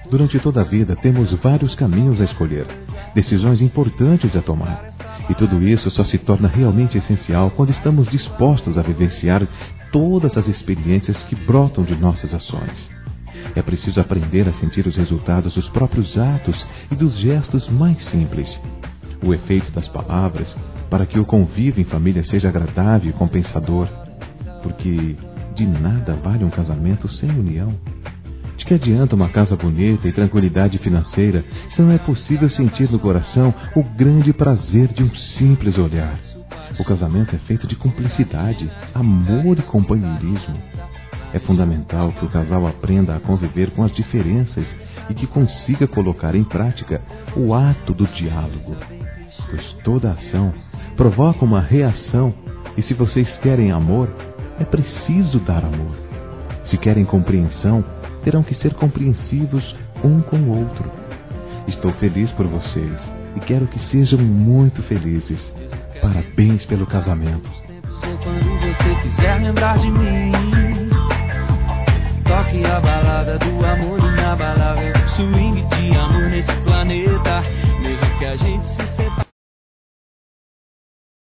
Durante toda a vida temos vários caminhos a escolher, decisões importantes a tomar. E tudo isso só se torna realmente essencial quando estamos dispostos a vivenciar todas as experiências que brotam de nossas ações. É preciso aprender a sentir os resultados dos próprios atos e dos gestos mais simples. O efeito das palavras, para que o convívio em família seja agradável e compensador. Porque de nada vale um casamento sem união. De que adianta uma casa bonita e tranquilidade financeira se não é possível sentir no coração o grande prazer de um simples olhar? O casamento é feito de cumplicidade, amor e companheirismo. É fundamental que o casal aprenda a conviver com as diferenças e que consiga colocar em prática o ato do diálogo. Pois toda ação provoca uma reação e se vocês querem amor, é preciso dar amor. Se querem compreensão, terão que ser compreensivos um com o outro. Estou feliz por vocês e quero que sejam muito felizes. Parabéns pelo casamento. Quando você quiser lembrar de mim, toque a balada do